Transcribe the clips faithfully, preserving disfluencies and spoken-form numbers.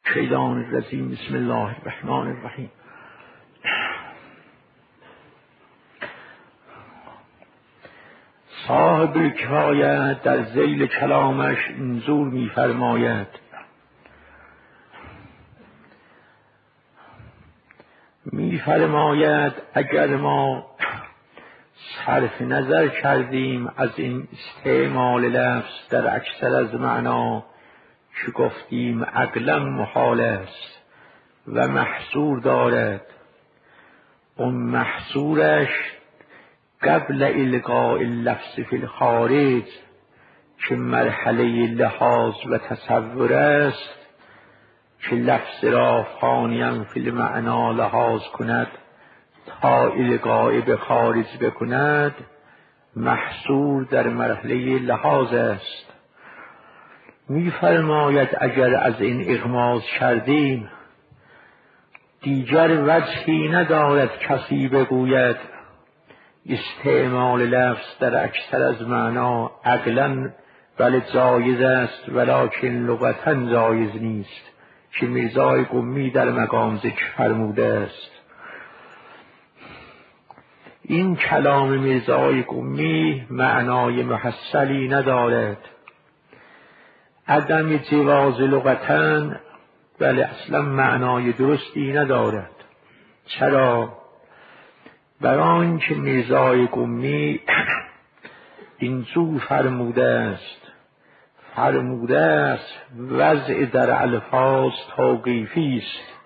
شیطان الرجیم. بسم الله الرحمن الرحیم. صاحب کفایت در ذیل کلامش اینزور می‌فرماید: می‌فرماید اگر ما صرف نظر کردیم از این استعمال لفظ در اکثر از معنا که گفتیم عقلا محال است و محصور دارد، اون محصورش قبل القاء اللفظ فی الخارج که مرحله لحاظ و تصور است که لفظ را فانیاً فی المعنا لحاظ کند تا القاء به خارج بکند، محصور در مرحله لحاظ است. می‌فرماید اگر از این اغماض کردیم دیگر وجهی ندارد کسی بگوید استعمال لفظ در اکثر از معنا عقلاً بله جایز است ولکن لغتاً جایز نیست که میرزای قمی در مقام ذکر فرموده است. این کلام میرزای قمی معنای محصلی ندارد. عدم جواز لغتاً بله اصلا معنای درستی ندارد. چرا؟ برای آنکه میرزای قمی اینجور فرموده است فرموده است وضع در الفاظ توقیفی است.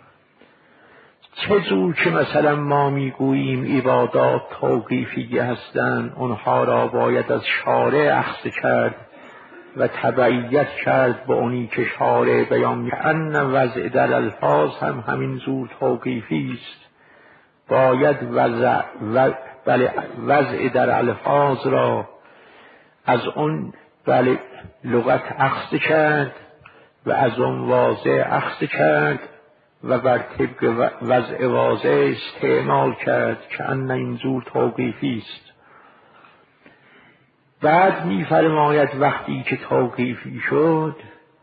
چجور که مثلا ما میگوییم عبادات توقیفی هستند، اونها را باید از شارع اخذ کرد و تبعیت کرد به اونی که شارع بیان می‌کند. وضع در الفاظ هم همین جور توقیفی است. باید وضع و بله وضع در الفاظ را از اون بله لغت اخذ کرد و از اون واضع اخذ کرد و بر طبق وضع واضع استعمال کرد که ان اینجور توقیفی است. بعد می‌فرماید وقتی که توقیفی شد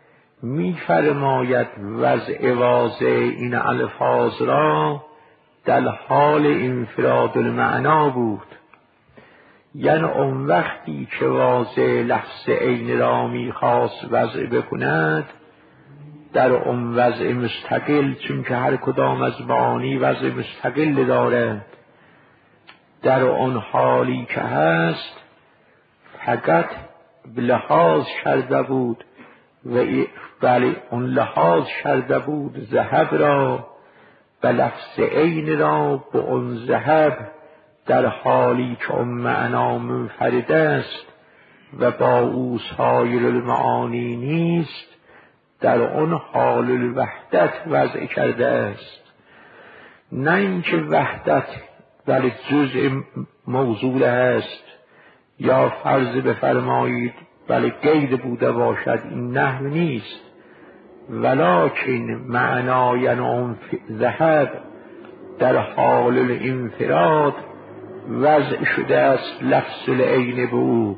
می‌فرماید وضع واضع این الفاظ را در حال انفراد المعنا بود، یعنی اون وقتی که واضع لفظ عین را می‌خواست وضع بکند در اون وضع مستقل، چون که هر کدام از معانی وضع مستقل دارد، در اون حالی که هست فقط لحاظ کرده بود و بله اون لحاظ کرده بود ذهب را و لفظ عین را به اون ذهب در حالی که اون معنا منفرد است و با او سایر المعانی نیست در اون حال الوحدت وضع کرده است. نه اینکه وحدت بله جزء موضوع است یا فرض بفرمایید بله غیر بوده باشد، این نحو نیست، ولکن معنای اون ذهب در حال الانفراد وضع شده است لفظ العین به او.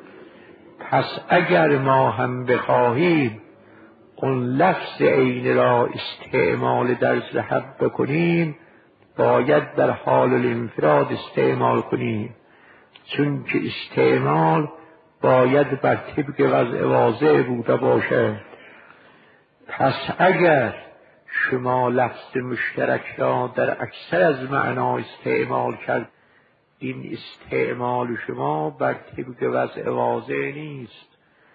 پس اگر ما هم بخواهیم اون لفظ عین را استعمال در ذهب بکنیم باید در حال الانفراد استعمال کنیم، چون که استعمال باید بر طبق وضع واضع بوده باشد. پس اگر شما لفظ مشترک را در اکثر از معنا استعمال کرد، این استعمال شما بر طبق وضع واضع نیست.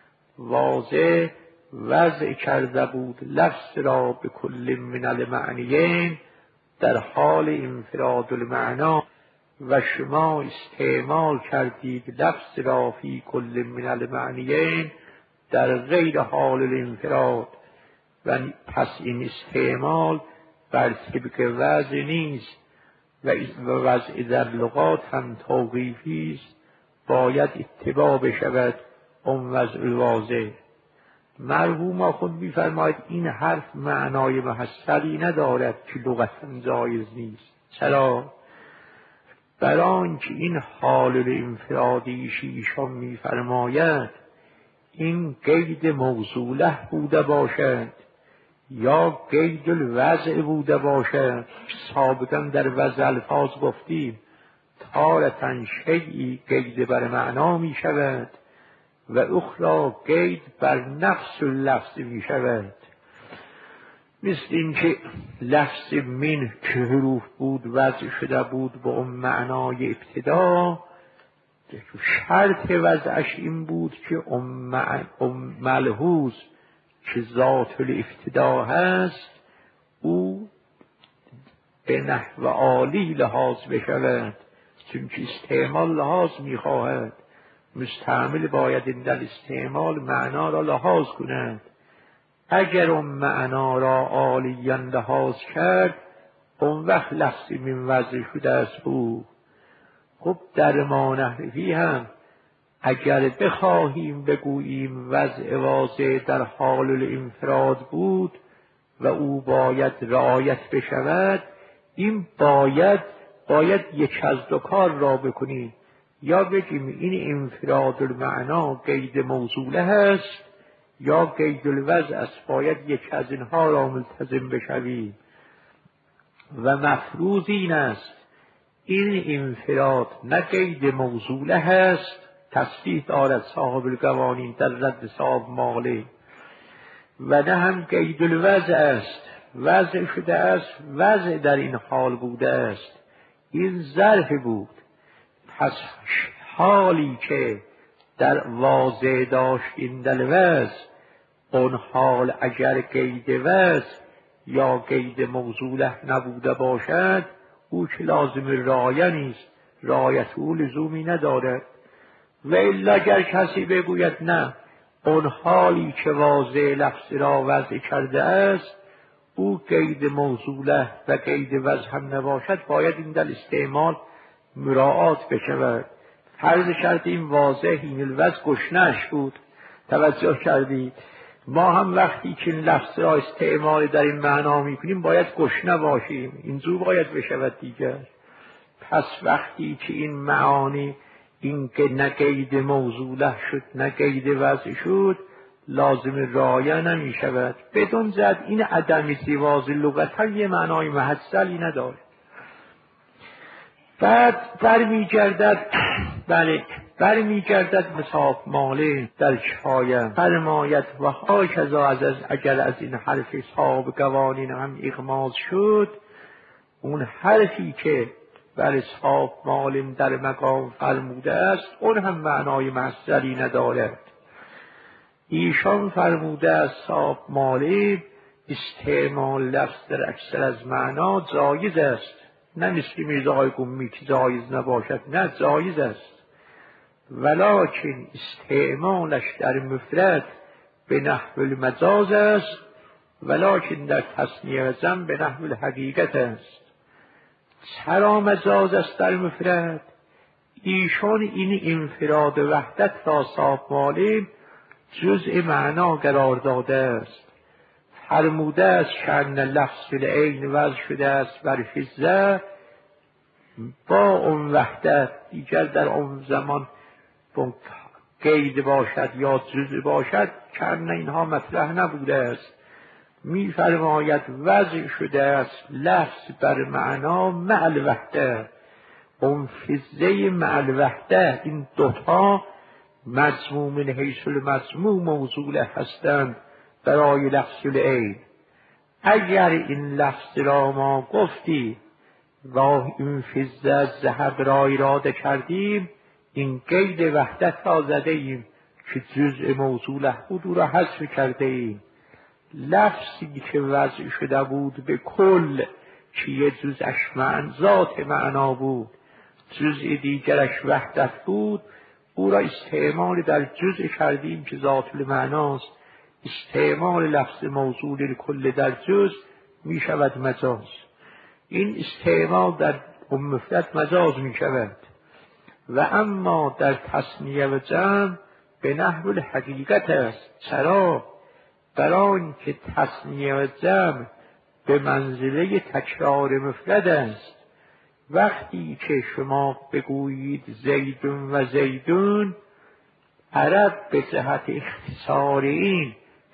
واضع وضع کرده بود لفظ را به کل من المعنیین در حال انفراد المعنا و شما استعمال کردید لفظ را فی کل من المعنیین در غیر حال الانفراد، و پس این استعمال بر طبق وضع نیست و وضع در لغات هم توقیفی است، باید اتباع بشود اون وضع واضح. مرحوم خود می‌فرماید این حرف معنای محصلی ندارد که لغتاً جایز نیست. چرا؟ برای آنکه این حال الانفرادیش ایشان می‌فرماید این قید موصوله بوده باشد یا قید الوضع بوده باشد. سابقا در وضع الفاظ گفتیم تارتن شیئی قید بر معنا می شود و اخرى قید بر نفس اللفظ می شود. مثل اینکه لفظ من که حروف بود وضع شده بود با اون معنای ابتدا، شرط وضعش این بود که ام ملحوظ که ذات الابتدا هست او به نحو عالی لحاظ بشود، چون که استعمال لحاظ میخواهد. مستعمل باید این در استعمال معنا را لحاظ کند. اگر اون معنا را عالیاً لحاظ کرد اون وقت لفظی من وضع شده است او. خب در ما نحوی هم اگر بخواهیم بگوییم وضع واضح در حال الانفراد بود و او باید رعایت بشود، این باید باید یک از دو کار را بکنیم. یا بگیم این انفراد المعنا قید موصوله هست یا قید الوضع است، باید یک از اینها را ملتزم بشویم. و مفروض این است این انفراد نه قید موصوله هست، تصریح دارد صاحب القوانین در رد صاحب ماله، و نه هم قید الوضع است، وضع شده است، وضع در این حال بوده است. این ظرف بود. پس حالی که در واضع داشت این در وضع، اون حال اگر قید وضع یا قید موصوله نبوده باشد او که لازم رعایت نیست، رعایت او لزومی ندارد. و الا اگر کسی بگوید نه اون حالی که واضع لفظ را وضع کرده است او قید موصوله و قید وضع هم نباشد، باید این در استعمال مراعات بشود. فرض شرط این واضح این الوضع گشنش بود، توجه کردید؟ ما هم وقتی که این لفظ را استعمال در این معنا میکنیم باید گشنه باشیم، اینجور باید بشود دیگر. پس وقتی که این معانی این که نه قید موصوله شد نه قید وضع شد لازم رعایت نمی شود. بدون زد این عدم زواج لغتا یه معنای محصلی نداره. بعد برمیگردد بله برمیگردد به صاحب ماله در کفایه فرماید و هاکذا از اگر از این حرف صاحب قوانین هم اغماض شد، اون حرفی که بر صاحب مالم در مقام فرموده است اون هم معنای محصلی ندارد. ایشان فرموده از صاحب مالم استعمال لفظ در اکثر از معنا جایز است، نه مثل میرزای گمی که جایز نباشد، نه جایز است. ولکن استعمالش در مفرد به نحو المجاز است، ولکن در تثنیه و جمع به نحو الحقیقت است. چرا مجاز است در مفرد؟ ایشان این انفراد وحدت را صاحب مالم جزء معنا قرار داده است. فرموده است شأن لفظ العین وضع شده است بر فضه با اون وحدت، دیگر در اون زمان قید باشد یا جزء باشد کأن اینها مطرح نبوده است. می فرماید وضع شده است لفظ بر معنا مع الوحده، اون فضه مع الوحده، این دوتا مضموم من حیث المضموم موصوله هستند برای لفظ العین. اگر این لفظ را ما گفتی و این فضه از ذهب را اراده کردیم، این قید وحدت را زده ایم که جزء موصوله بود او را حذف کرده ایم. لفظی که وضع شده بود به کل که یه جزءش معنی ذات معنا بود، جزء دیگرش وحدت بود، او را استعمال در جزء کردیم که ذات المعناست. استعمال لفظ موصول کل در جزء می شود مجاز. این استعمال در مفرد مجاز می شود. و اما در تثنیه و جمع به نحو الحقیقت است. چرا؟ برای اینکه تثنیه و جمع به منزله تکرار مفرد است. وقتی که شما بگویید زیدون و زیدون، عرب به جهت اختصار این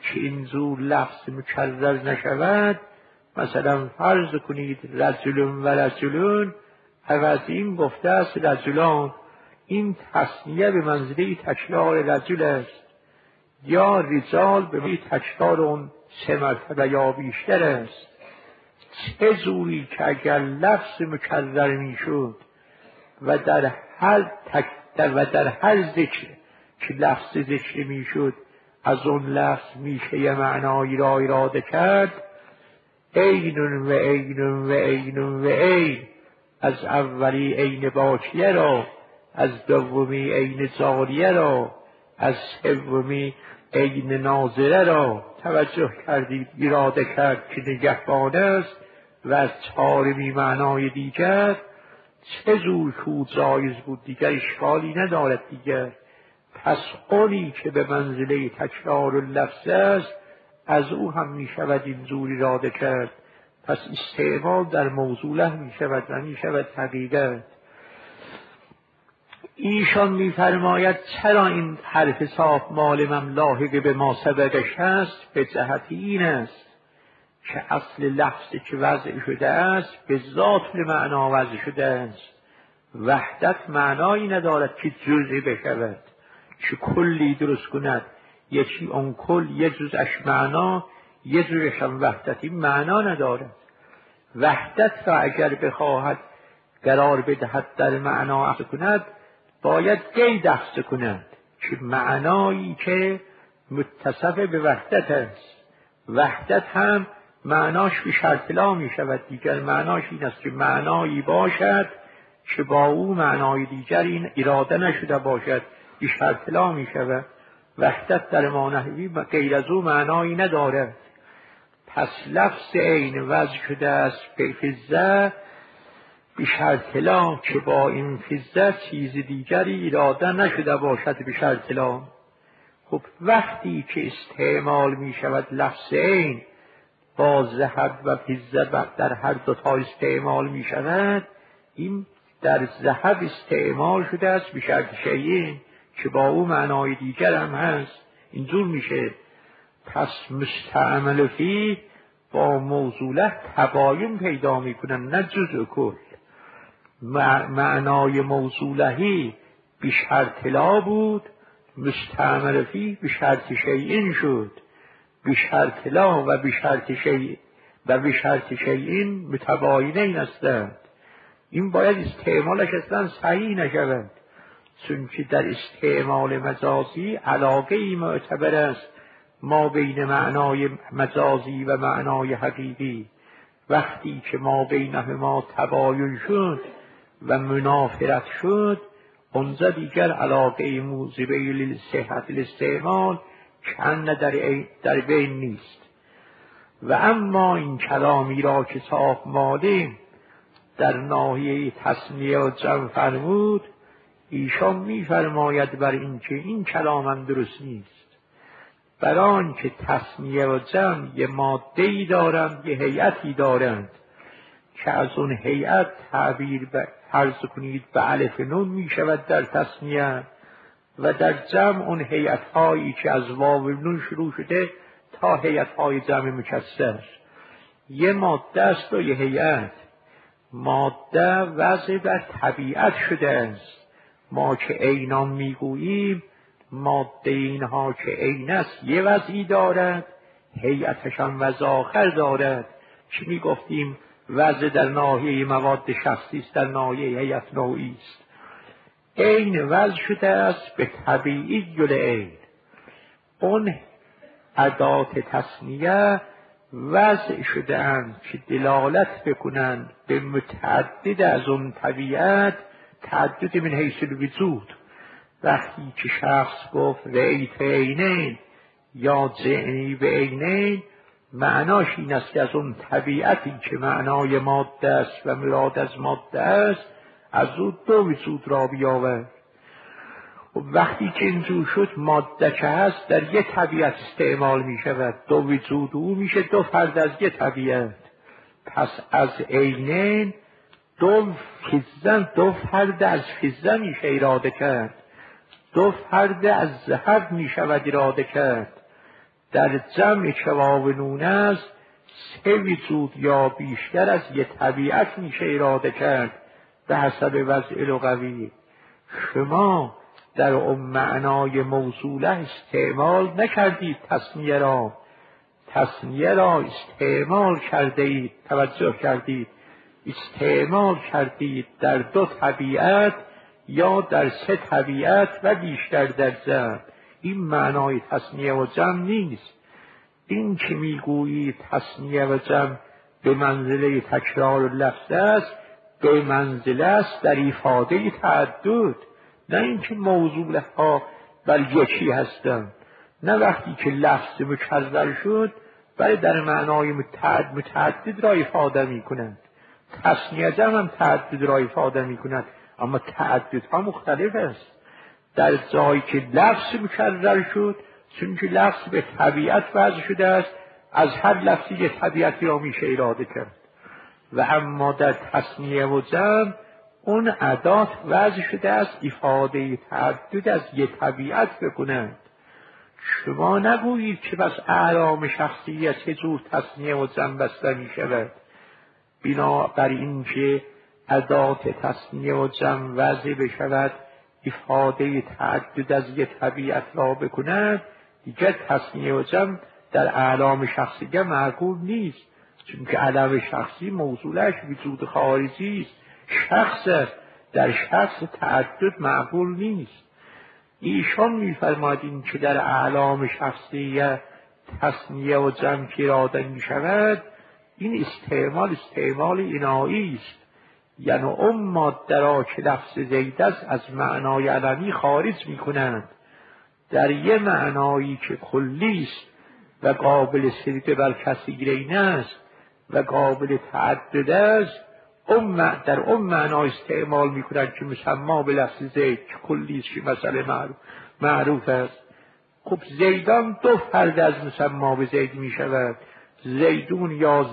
که این زور لفظ مکرر نشود، مثلا فرض کنید رجلون و رجلون، عوض این گفته است رجلان، این تصنیه به منزله تکرار رجل است، یا رجال به منزله تکرار اون سه مرتبه یا بیشتر است. چه زوری که اگر لفظ مکرر میشد و در هر تک و در هر ذکر که لفظ ذکر میشد از اون لفظ میشه یه معنایی را اراده کرد. عین و عین و عین و عین، از اولی عین باقیه را، از دومی عین جاریه را، از سومی عین ناظره را توجه کردید اراده کرد که نگهبان است، و از چهارمی معنای دیگر چه زور که جایز بود دیگر اشکالی ندارد دیگر. پس اونی که به منزله تکرار اللفظ است از او هم می شود این زور اراده کرد. پس استعمال در موصوله می شود و می شود حقیقت. ایشان می فرماید چرا این حرف صاف مال مملاحق به ما سبقش هست؟ به جهت این است که اصل لفظی که وضع شده است به ذات معنا وضع شده است. وحدت معنایی ندارد که جزئی بشود، که کلی درست کند، یکی اون کل یه جزش معنا یه جزش هم وحدتی معنا ندارد. وحدت را اگر بخواهد قرار بدهد در معنا اخذ کند باید قید اخذ کند که معنایی که متصف به وحدت است. وحدت هم معناش به شرط لا می شود دیگر. معناش این است که معنایی باشد که با او معنای دیگر این اراده نشده باشد، به شرط لا می شود. وحدت در معنوی غیر از او معنایی ندارد. پس لفظ عین وضع شده است به فضه به شرط لا که با این فضه چیز دیگری اراده نشده باشد به شرط لا. خب وقتی که استعمال می شود لفظ عین با ذهب و فضه در هر دوتا استعمال می شود، این در ذهب استعمال شده است به شرط شیئین که با او معنای دیگر هم هست، اینجور میشه. پس مستعمل فی با موصوله تباین پیدا میکنن، نه جزء کل. معنای موصولهی به شرط لا بود، مستعمل فی به شرط شیئین شد. به شرط لا و به شرط شیء و به شرط شیئین متباینین هستند. این باید استعمالش اصلا صحیح نشود، چون که در استعمال مجازی علاقه ای معتبر است ما بین معنای مجازی و معنای حقیقی. وقتی که ما بینهما تباین شد و منافرت شد، اونجا دیگر علاقه موجبه لصحت الاستعمال کن در, در بین نیست. و اما این کلامی را که صاحب مالیم در ناحیه تصنیه و جمع فرمود، ایشان می فرماید بر این که این کلام هم درست نیست. بر آن که تصنیه و جمع یه ماده‌ای دارند، یه هیئتی دارند که از اون هیئت تعبیر به فرض کنید به الف نون می شود در تصنیه، و در جمع اون هیئت‌هایی که از واو نون شروع شده تا هیئت‌های جمع مکسر. یه ماده است و یه هیئت. ماده وضع بر طبیعت شده است. ما که عینان میگوییم ماده اینها که عین است یه وضعی دارد، هیئتش هم وضع آخر دارد که میگفتیم وضع در ناحیه مواد شخصی است، در ناحیه هیئت نوعی است. عین وضع شده است به طبیعی العین. اون ادات تصنیه وضع شده اند که دلالت بکنند به متعدد از اون طبیعت، تعدد من حیث الوجود. وقتی که شخص گفت رأیت عینین یا جئنی به عینین، معناش این است که از اون طبیعتی که معنای ماده است و مراد از ماده است از او دو وجود را بیاورد. وقتی که اینجور شد ماده که هست در یک طبیعت استعمال می شود، دو وجود او میشه دو فرد از یک طبیعت. پس از عینین دو فضن دو فرد از فضه میشه اراده کرد، دو فرد از ذهب می شود اراده کرد. در جمع که واو نون است سه وجود یا بیشتر از یک طبیعت میشه اراده کرد به حسب وضع لغوی. شما در اون معنای موصوله استعمال نکردید تثنیه را، تثنیه را استعمال کرده اید، توجه کردید، استعمال کردید در دو طبیعت یا در سه طبیعت و بیشتر در جمع. این معنای تثنیه و جمع نیست. این که میگویید تثنیه و جمع به منزله تکرار لفظ است، به منزله است در افاده تعدد، نه اینکه موضوع ها بر یکی هستند. نه وقتی که لفظ مکرر شد بل در معنای متعدد متعدد را افاده می کنند. تثنیه جمع هم تعدد را افاده می کند، اما تعدد ها مختلف است. در جایی که لفظ مکرر شد، چون که لفظ به طبیعت وضع شده است، از هر لفظی یک طبیعتی را میشه اراده کرد. و اما در تثنیه و جمع اون ادات وضع شده است افاده تعدد از یک طبیعت بکنند. شما نگویید که بس اعلام شخصیت چه جور تثنیه و جمع بسته می شود. بنابر این که ادات تثنیه و جمع وضع بشود افاده تعدد از یک طبیعت را بکند، دیگر تثنیه و جمع در اعلام شخصیه معقول نیست، چون که علم شخصی موصولش وجود خارجی است، شخص است، در شخص تعدد معقول نیست. ایشان می‌فرمایند که در اعلام شخصیه تثنیه و جمع که اراده می‌شود، این استعمال استعمال اینایی است. یعنی اون ماده را که لفظ زید است از معنای علمی خارج می‌کنند، در یه معنایی که کلی است و قابل صرف بر کثیرین است و قابل تعدد است، اون در اون معنا استعمال می‌کنند که مسما به لفظ زید که کلی است که مسئله معروف, معروف است. خب زیدان دو فرد از مسما به زید می‌شود، زیدون یا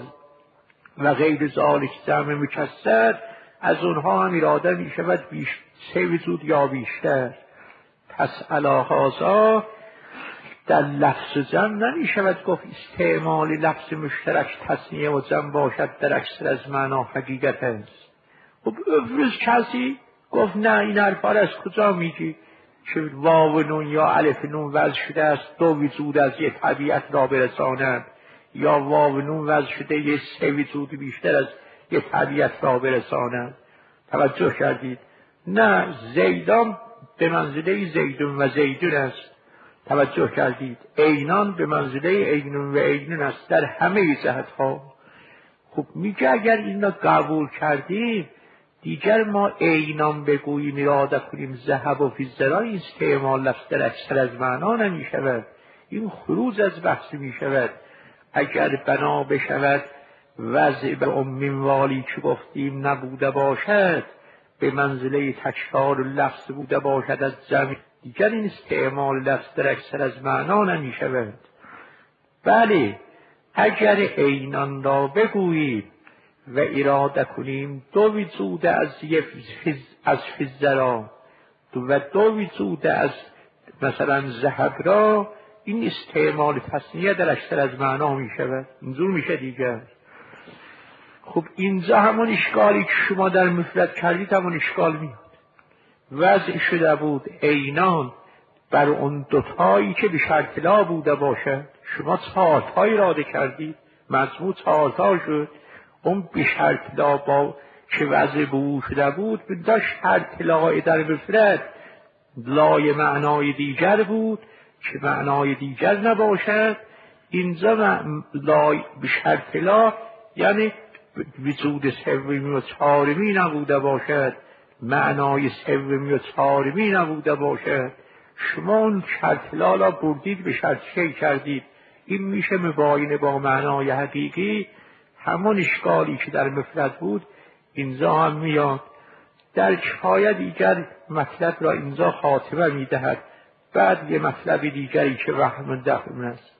و غیر ذالک جمع مکسر، از اونها هم اراده می‌شود بیش سه وجود یا بیشتر. پس علی هذا در لفظ جمع نمی شود گفت استعمال لفظ مشترک تثنیه و جمع باشد در اکثر از معنا حقیقت است. خب افرض کسی گفت نه این حرفا از کجا میگی که واو نون یا الف نون وضع شده است دو وجود از یک طبیعت را برساند، یا واو نون وضع شده یک سه وجود بیشتر از یک طبیعت را برساند. توجه کردید؟ نه، زیدان به منزله زیدون و زیدون است. توجه کردید؟ عینان به منزله عینون و عینون است در همه جهت ها. خب میگه اگر این را قبول کردیم دیگر ما عینان بگوییم اراده کنیم ذهب و فیزرا، این استعمال لفظ در اکثر از معنا نمی شود، این خروج از بحث می شود. اگر بنا بشود وضع به امین والی که گفتیم نبوده باشد، به منزله تکرار لفظ بوده باشد از جمع، دیگر این استعمال لفظ در اکثر از معنا نمی شود. بله، اگر عینان را بگوییم و اراده کنیم دو وجود از از فیزرا و دو وجود از مثلا ذهب را، این استعمال تثنیه در اکثر از معنا می شود. اینجور میشه دیگر. خب اینجا همون اشکالی که شما در مفرد کردید همون اشکال میاد. وضع شده بود عینان بر اون دوتایی که به شرط لا بوده باشد، شما چهارتایی اراده کردید، مجموع چهارتا شد. اون به شرط لا با که وضع به شده بود به شرط لا در مفرد لای معنای دیگر بود که معنای دیگر نباشد. اینجا لای به شرط لا یعنی وجود سومی و چهارمی نبوده باشد، معنای سومی و چهارمی نبوده باشد. شما اون شرط لا را بردید به شرط شی کردید. این میشه مباینه با معنای حقیقی. همون اشکالی که در مفرد بود اینجا هم میاد. در کفایه دیگر مطلب را اینجا خاتمه میدهد. بعد یه مطلب دیگری که وهم دفن است.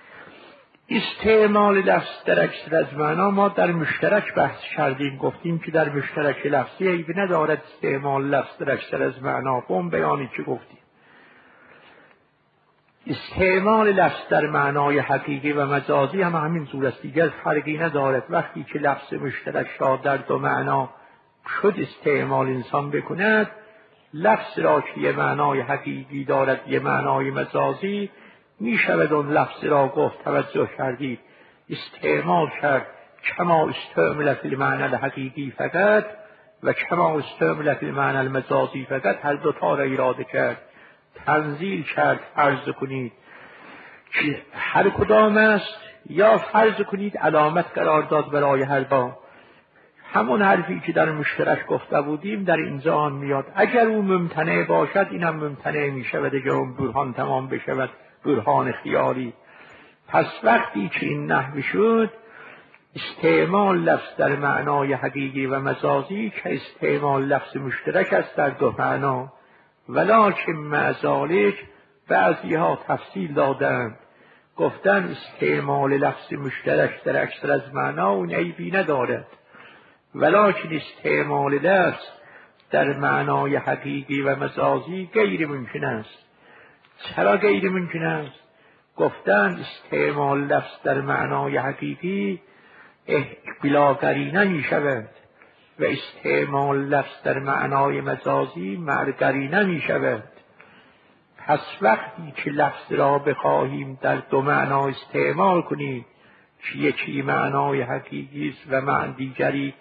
استعمال لفظ در اکثر از معنا ما در مشترک بحث کردیم، گفتیم که در مشترک لفظی عیب ندارد استعمال لفظ در اکثر از معنا. اون بیانی که گفتیم استعمال لفظ در معنای حقیقی و مجازی هم همین صورت است، دیگر فرقی ندارد. وقتی که لفظ مشترک را در دو معنا شد استعمال انسان بکند، لفظ را که یه معنای حقیقی دارد یه معنای مجازی، می شود اون لفظ را گفت توجه کردید استعمال کرد کما استعمل فی المعنى الحقیقی فقط و کما استعمل فی المعنى المجازی فقط، هر دوتا را اراده کرد، تنزیل کرد. فرض کنید که هر کدام است، یا فرض کنید علامت قرار داد برای هر دو. همون حرفی که در مشترک گفته بودیم در اینجا آن میاد. اگر او ممتنع باشد اینم ممتنع می شود، اگر اون برهان تمام بشود برهان خیالی. پس وقتی که این نحو شد استعمال لفظ در معنای حقیقی و مجازی که استعمال لفظ مشترک است در دو معنا، ولکن مع ذلک بعضی ها تفصیل دادند، گفتن استعمال لفظ مشترک در اکثر از معنا اون عیبی ندارد، ولکن استعمال لفظ در معنای حقیقی و مجازی غیر ممکن است. چرا غیر ممکن است؟ گفتن استعمال لفظ در معنای حقیقی بلا قرینه می شود و استعمال لفظ در معنای مجازی مع قرینه می شود. پس وقتی که لفظ را بخواهیم در دو معنا استعمال کنیم که یکی معنای حقیقی است و معنی دیگری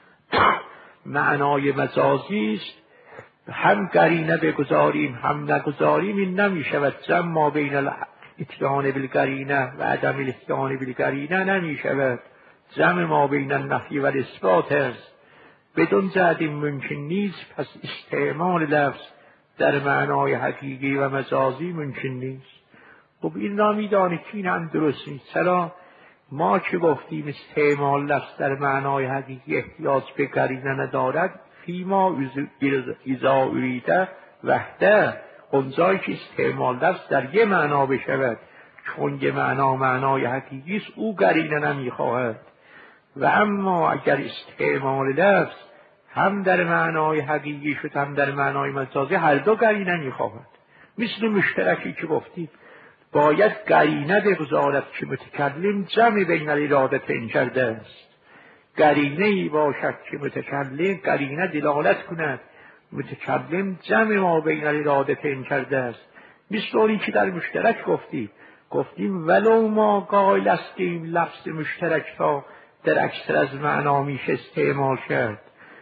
معنای مجازی است، هم قرینه بگذاریم هم نگذاریم این نمی شود. جمع ما بین الاتیان بالقرینه و عدم الاتیان بالقرینه نمی شود. جمع ما بین النفی و الاثبات است. بدون جهت ممکن نیست. پس استعمال لفظ در معنای حقیقی و مجازی ممکن نیست. خب این را می‌دانید که این هم درست نیست. چرا؟ ما که گفتیم استعمال لفظ در معنای حقیقی احتیاج به قرینه ندارد، فیما اذا اریده وحده، اونجایی که استعمال لفظ در یه معنا بشود چون یه معنا معنای حقیقی است او قرینه نمیخواهد. و اما اگر استعمال لفظ هم در معنای حقیقی شد هم در معنای مجازی، هر دو قرینه میخواهد. مثل مشترکی که گفتیم باید قرینه بگذارد که متکلم جمع بین الارادتین کرده است. قرینه ای باشد که متکلم قرینه دلالت کند متکلم جمع ما بین الارادتین کرده است. مثل اونی که در مشترک گفتیم گفتیم ولو ما قائل استیم لفظ مشترک را در اکثر از معنا میشه استعمال کرد،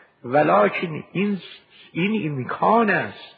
ولکن این این امکان است،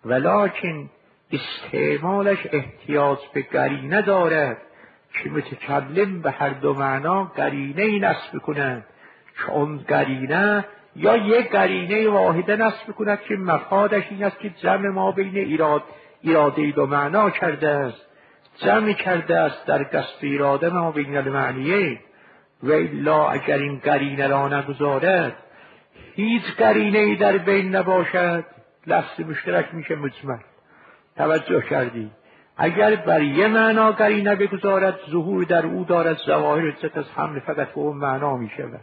ولکن استعمالش احتیاج به قرینه دارد که متکلم به هر دو معنا قرینه ای نصب کند، چون قرینه یا یک قرینه واحده نصب کند که مفادش این است که جمع ما بین ایراد اراده دو معنا کرده است، جمع کرده است در قصد اراده ما بین المعنیه. و الا اگر این قرینه را نگذارد، هیچ قرینه ای در بین نباشد، لفظ مشترک میشه مجمل. توجه کردی؟ اگر بر یه معنا قرینه بگذارد ظهور در او دارد ظواهر جت از حمل فقط به اون معنا میشود.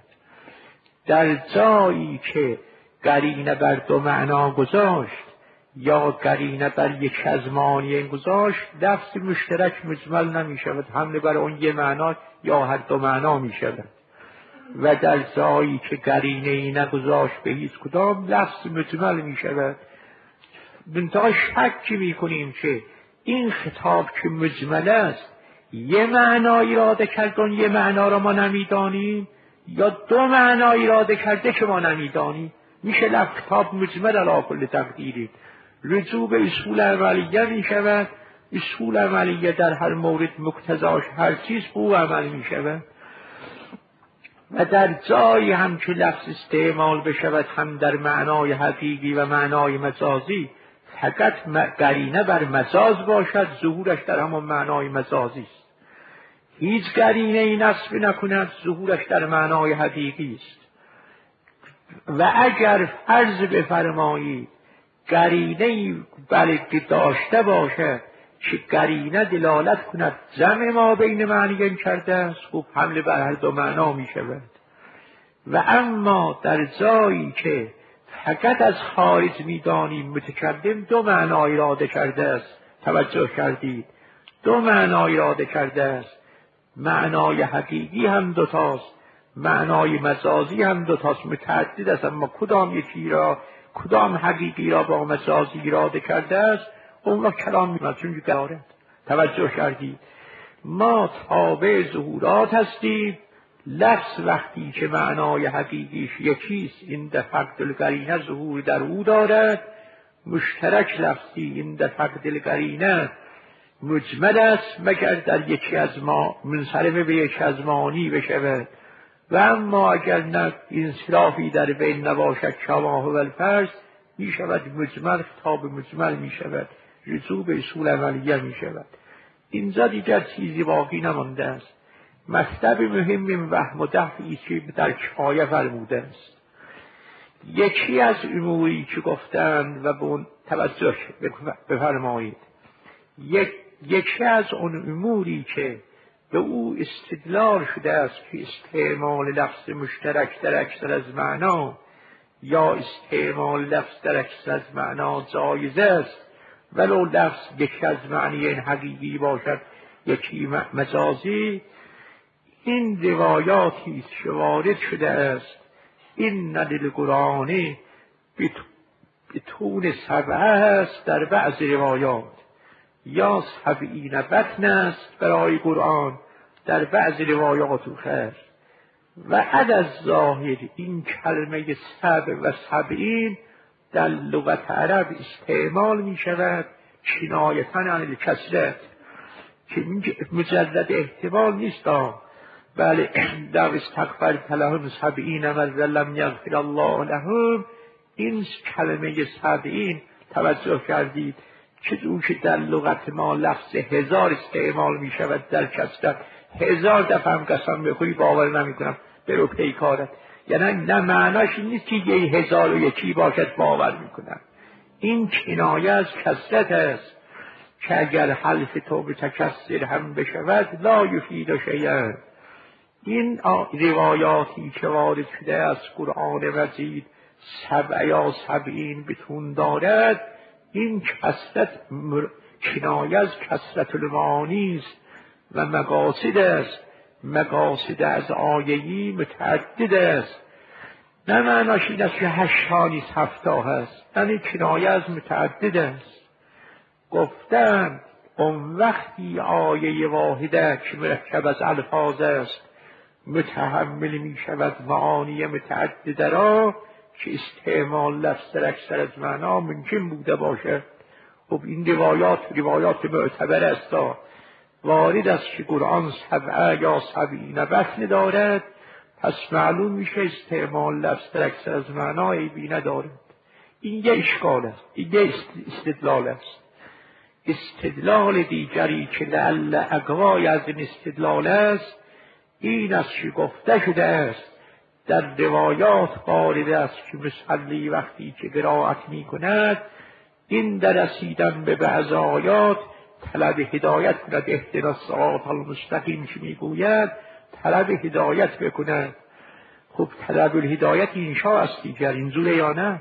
در جایی که قرینه بر دو معنا گذاشت یا قرینه بر یک از معانی گذاشت، لفظ مشترک مجمل نمی شود، حمله بر اون یه معنا یا هر دو معنا می شود. و در جایی که قرینه ای نگذاشت به هیچ کدام، لفظ مجمل می شود. منتها شک می کنیم که این خطاب که مجمل است یه معنا اراده کرد اون یه معنا را ما نمیدانیم، یا دو معنا اراده کرده که ما نمیدانیم. میشه لفظ خطاب مجمل علی کل تقدیری. رجوع به اصول عملیه می شود. اصول عملیه در هر مورد مقتضاش هر چیز او عمل می شود. و در جایی هم که لفظ استعمال بشود هم در معنای حقیقی و معنای مجازی، فقط قرینه بر مجاز باشد، ظهورش در همون معنای مجازی است. هیچ قرینه ای نصب نکند، ظهورش در معنای حقیقی است. و اگر فرض بفرمایید قرینه بلکه داشته باشد که قرینه دلالت کند جمع ما بین معنیین کرده است، خوب حمله بر هر دو معنا می شود. و اما در جایی که فقط از خارج می دانیم متکلم دو معنا اراده کرده است، توجه کردید، دو معنا اراده کرده است. معنای حقیقی هم دوتاست، معنای مجازی هم دوتاست، متعدد است، اما کدام یکی را، کدام حقیقی را با مجازی اراده کرده است اون را کلام می‌کند. چون دارد توجه کردید ما تابع ظهورات هستیم. لفظ وقتی که معنای حقیقیش یکیست این در فقد القرینه ظهور در او دارد، مشترک لفظی این در فقد القرینه مجمل است مگر در یکی از ما منصرف به یک از معانی بشود، و اما اگر نه انصرافی در بین نباشد شباه و الفرض می شود مجمل خطاب مجمل می شود، رجوع به اصول عملیه می شود. اینجا دیگر چیزی باقی نمانده است. مطلب مهم این وهم و دفعی که در کفایه فرموده است. یکی از اموری که گفتند و به اون توجه بفرمایید، یک یکی از اون اموری که به او استدلال شده است که استعمال لفظ مشترک در اکثر از معنا یا استعمال لفظ در اکثر از معنا جایز است، ولو لفظ یکی از معنی این حقیقی باشد یکی مجازی. این روایاتی که وارد شده است این ندل قرآنی به طول سبعه است در بعض روایات، یا سبعین بطن است برای قرآن در بعض روایات خیر. و عد از ظاهر این کلمه سبع و سبعین در لغت عرب استعمال می شود کنایةً عن الکثرت، که مجرد احتمال نیست، بله در استغفرت لهم سبعین مرة لم یغفر الله لهم. این کلمه سبعین توجه کردید که او که در لغت ما لفظ هزار استعمال می شود در کثرت، هزار دفعه هم قسم بخوری باور نمی کنم برو پیکارت، یعنی نه معناش این نیست که یه هزار و یکی باشد باور می کنم. این کنایه از کثرت است که اگر حلف تو به تکثر هم بشود لا یفید شیئا. این روایاتی که وارد شده از قرآن مجید سبع یا سبعین بتون دارد، این کثرت کنایه از کثرت المعانی است و مقاصد است. مقاصد از آیهی متعدد است، نه معناش این است که هشتا نیست هفتا هست، یعنی کنایه از متعدد است. گفتن اون وقتی آیه واحده که مرکب از الفاظ است متحمل می شود معانی متعدده را که استعمال لفظ در اکثر از معنا ممکن بوده باشه. خب این روایات روایات معتبر است، وارد است که قرآن سبعه یا سبعین بطن دارد، پس معلوم میشه استعمال لفظ در اکثر از معنا عیبی ندارد. این یه اشکال است، این یه استدلال است. استدلال دیگری که لعل اقوای از این استدلال است این است که گفته شده است در روایات وارد است که مصلی وقتی که قرائت می کند این در رسیدن به بعض آیات طلب هدایت کند، اهدنا الصراط المستقیم که میگوید طلب هدایت بکند. خب طلب الهدایت اینشا است دیگر، اینجوره یا نه؟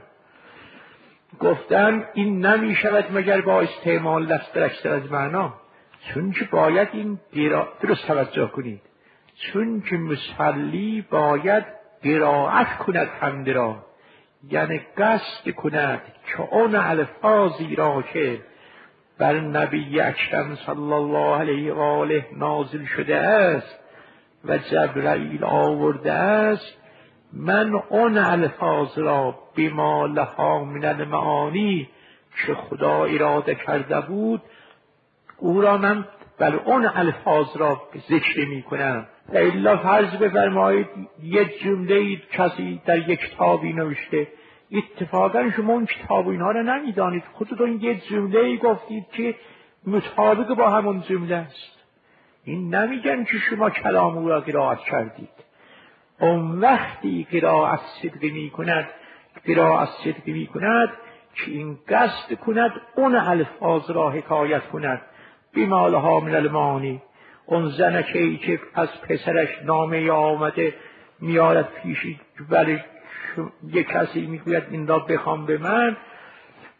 گفتن این نمی شود مگر با استعمال لفظ در اکثر از معنا، چون که باید این درست توجه کنید، چون که مصلی باید قرائت کند حمد را، یعنی قصد کند که اون الفاظی را که بر نبی اکرم صلی الله علیه و آله نازل شده است و جبرائیل آورده است، من اون الفاظ را بما لها من المعانی که خدا اراده کرده بود او را من بر اون الفاظ را ذکر می کنم. الا فرض بفرمایید یک جمله کسی در یک کتابی نوشته، اتفاقا شما اون کتاب اینها را نمیدانید، خودتون یک جمله گفتید که مطابق با همون جمله است، این نمیگن که شما کلام او را قرائت کردید. اون وقتی قرائت صدقی می کند قرائت صدقی می کند که این قصد کند اون الفاظ را حکایت کند بما لها من المعانی. اون زنکه‌ای که از پسرش نامه آمده میارد پیشی ولی یک کسی میگوید این را بخوام به من،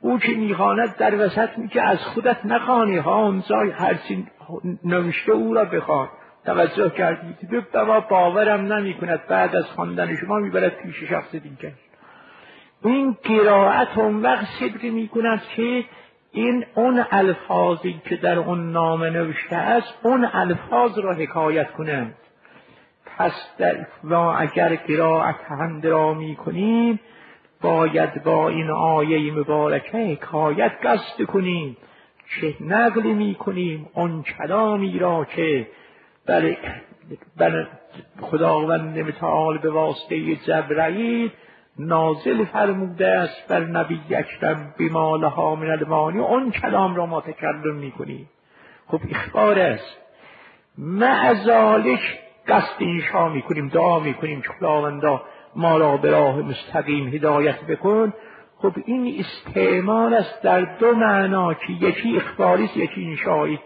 او که میخواند در وسط میگه از خودت نخوانی هانزای هرچی نوشته او را بخوان. توجه کردید؟ به بابا باورم نمی کند بعد از خواندن شما میبرد پیش شخص دیگر. این قرائت اون وقت صدق می کند که این اون الفاظی که در اون نامه نوشته است اون الفاظ را حکایت کنند. پس در ما اگر قرائت هم را می کنیم باید با این آیه مبارکه حکایت قصد کنیم، چه نقل می کنیم اون کلامی را که بر, بر خداوند متعال به واسطه جبرئیل نازل فرموده است بر نبی اکرم بما لها من المعانی، اون کلام را ما تکلم می کنیم. خب اخبار است. مع ذالک قصد انشا می کنیم، دعا می کنیم که خداوندا ما را به راه مستقیم هدایت بکن. خب این استعمال است در دو معنا که یکی اخباری است یکی انشایی.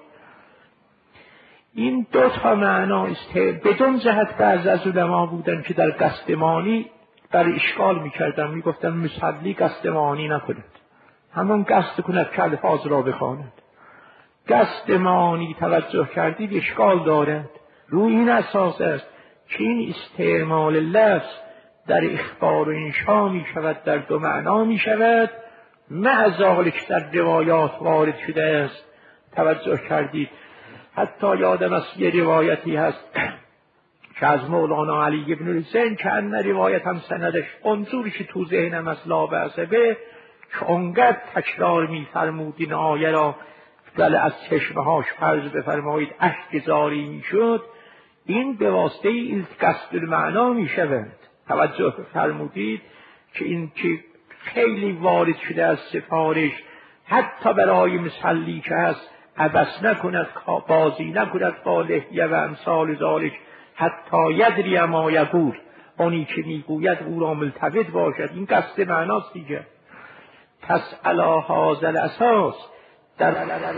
این دو تا معنا است. بدون جهت بعض از علما بودن که در قصد معنی برای اشکال میکردن، میگفتن مصلی قصد معنی نکند، همون قصد کند که الفاظ را بخواند. قصد معنی توجه کردید اشکال دارد. روی این اساس است که این استعمال لفظ در اخبار و انشا می شود، در دو معنا می شود. مع ذالک در روایات وارد شده است. توجه کردید؟ حتی یادم از یه روایتی هست که از مولانا علی ابن الحسین که ان روایت هم سندش اونجوری که تو ذهنم از لا بأس به که اونقدر تکرار می فرمود این آیه را بله از چشمهاش فرض بفرمایید اشک جاری می شد، این به واسطه این قصد المعنا می شود. توجه فرمودید که این که خیلی وارد شده از سفارش حتی برای مصلی که هست عبث نکند، بازی نکند با لحیه و امثال ذالک، حتی یدری ما یقول، اونی که میگوید او را ملتفت باشد. این قصد معناست دیگه. پس علی هذا الاساس در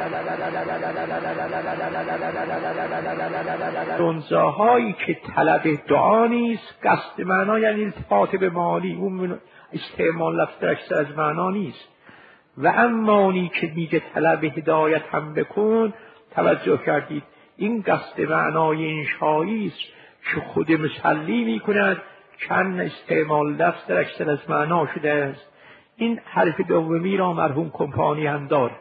اونجاهایی که طلب دعا نیست، قصد معنا یعنی التفات به مالی، اون استعمال لفظ اکثر از معنا نیست. و امانی که میگه طلب هدایت هم بکن، توجه کردید این قصد معنای انشایی است که خود مصلی میکند، چند استعمال لفظ در اکثر از معنا شده است. این حرف دومی را مرحوم کمپانی هم دارد.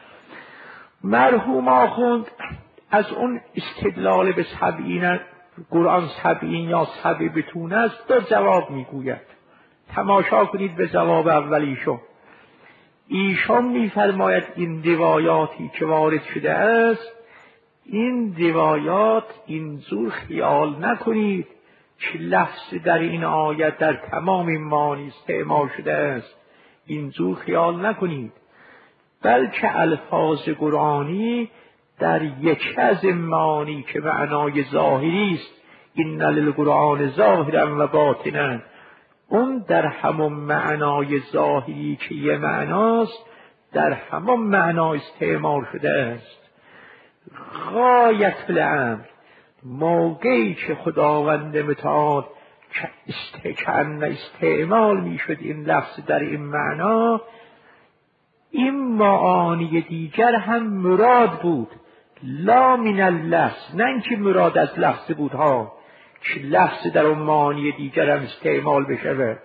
مرحوم آخوند از اون استدلال به سبعین قرآن سبعین یا سبع بتون است دو جواب میگوید. تماشا کنید به جواب اولیشو. ایشان میفرماید این روایاتی که وارد شده است، این روایات اینجور خیال نکنید که لفظ در این آیت در تمام این معانی استعمال شده است، اینجور خیال نکنید، بلکه الفاظ قرآنی در یکی از معانی که معنای ظاهری است، این للقرآن ظاهرا و باطنا، اون در همون معنای ظاهری که یه معناست در همون معنا استعمال شده است. غایت الامر موقعی که خداوند متعال استکن استعمال می شد این لفظ در این معنا، این معانی دیگر هم مراد بود، لا من اللفظ، نه اینکه مراد از لفظ بود ها که لفظ در اون معانی دیگر هم استعمال بشه،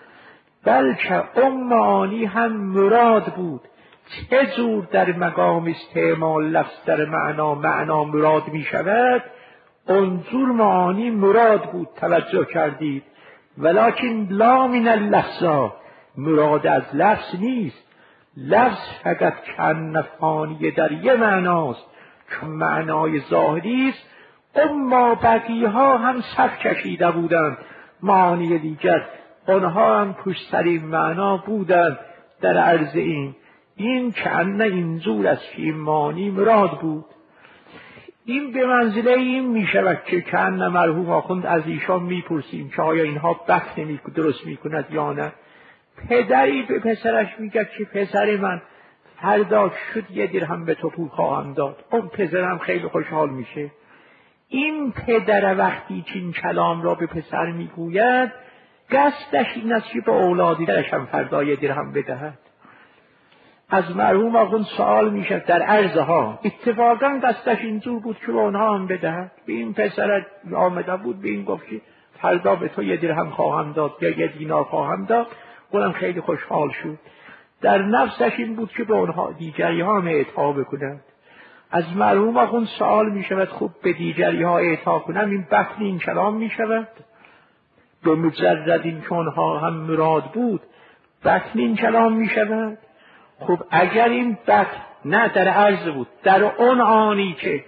بلکه اون معانی هم مراد بود. چه جور در مقام استعمال لفظ در معنا معنا مراد می شود، اونجور معانی مراد بود. توجه کردید؟ ولکن لا من اللفظ، مراد از لفظ نیست، لفظ فقط کن فانی در یه معناست چون معنای ظاهری است. اما بقیه ها هم صف کشیده بودند معانی دیگر، آنها هم پشت سر این معنا بودند در عرض این این که ان اینجور از که این معانی مراد بود. این به منزله این می شود که کن مرحوم آخوند از ایشان می پرسیم که آیا اینها بحث نمی درست می کند یا نه. پدری به پسرش میگه که پسر من فردا شد یه درهم به تو پول خواهم داد، اون پسرم خیلی خوشحال میشه. این پدر وقتی که این کلام را به پسر میگوید قصدش این است که به اولادی درش هم فردا یه درهم بدهد. از مرحوم آخوند سوال میشد در عرضها، اتفاقا دستش اینجور بود که به اونها هم بدهد. به این پسر آمده بود، به این گفت که فردا به تو یه درهم خواهم داد یا یه دینار خواهم داد. اونم خیلی خوشحال شد. در نفسش این بود که به اونها دیگری ها هم اعطا بکنند. از مرحوم آخوند سوال می شود خوب به دیگری ها اعطا کنم، این بطن این کلام می شود؟ به مجرد این که اونها هم مراد بود بطن این کلام می شود؟ خب اگر این بطن نه در عرض بود، در اون آنی که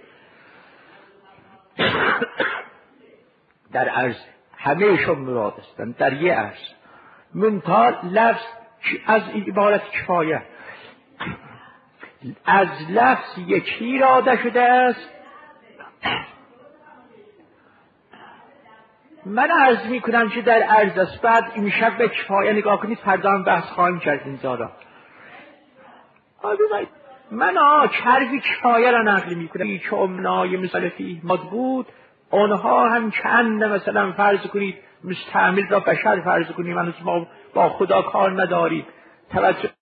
در عرض همهشون مراد هستند، در یه عرض منتها لفظ از عبارت کفایه، از لفظ یکی اراده شده است. من عرض می کنم که در عرض است، بعد این شب به کفایه نگاه کنید، فردا هم بحث خواهیم کرد این زارا. من آه چربی کفایه را نقل می کنم که امنای مثال فیه ماد بود، آنها هم چند مثلا فرض کنید مستعمل را بشر فرض کنید، من ما با خدا کار نداریم توجه